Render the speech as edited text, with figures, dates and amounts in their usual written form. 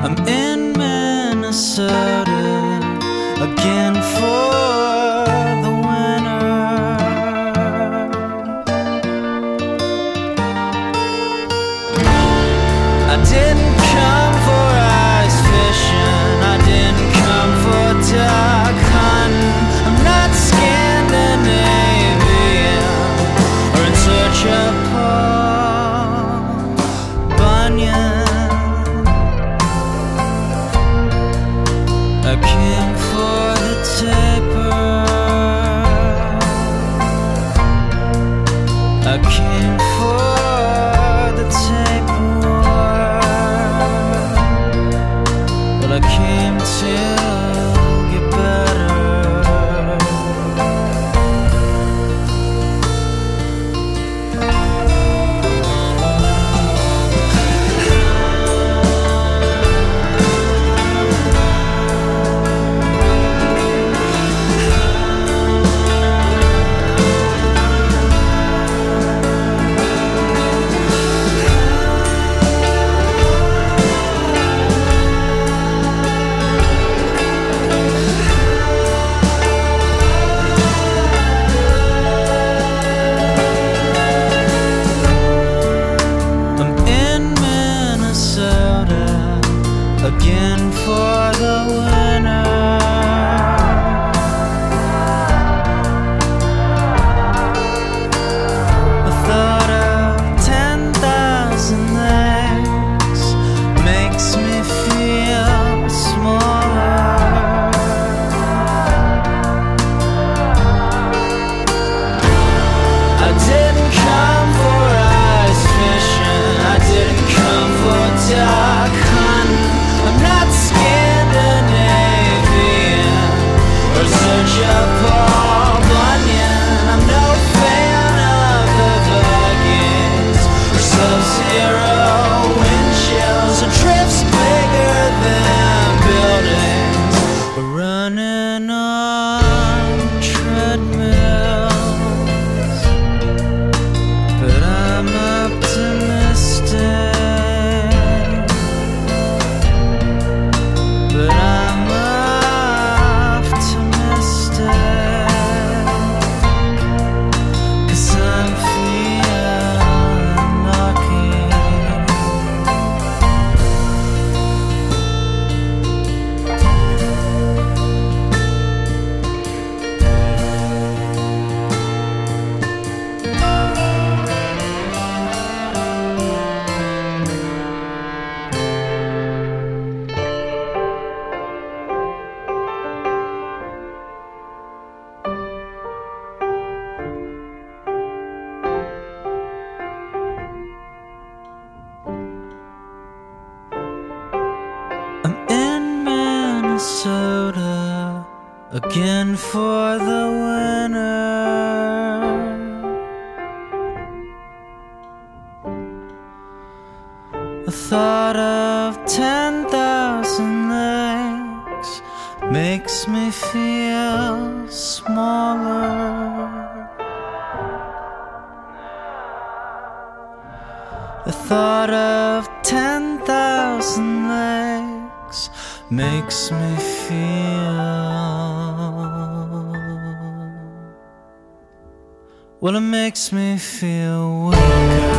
I'm in Minnesota again for the winter. I didn't come for ice fishing, I didn't come for duck hunting. I'm not Scandinavian or in search of Paul Bunyan. I came for the taper. I came for the tapeworm. But I came to get better. Again for the winter. The thought of 10,000 legs makes me feel smaller. I didn't come for ice fishing, I didn't come for duck hunting. I'm not Scandinavian or search of Paul Bunyan. I'm no fan of the Vikings or Sub-Zero wind chills or trips bigger than buildings. We're running on treadmills, but I'm optimistic. But I'm optimistic, 'cause I'm feeling lucky. I'm in Minnesota again for the winter. The thought of 10,000 legs makes me feel smaller. The thought of 10,000 legs makes me feel, well, it makes me feel weaker.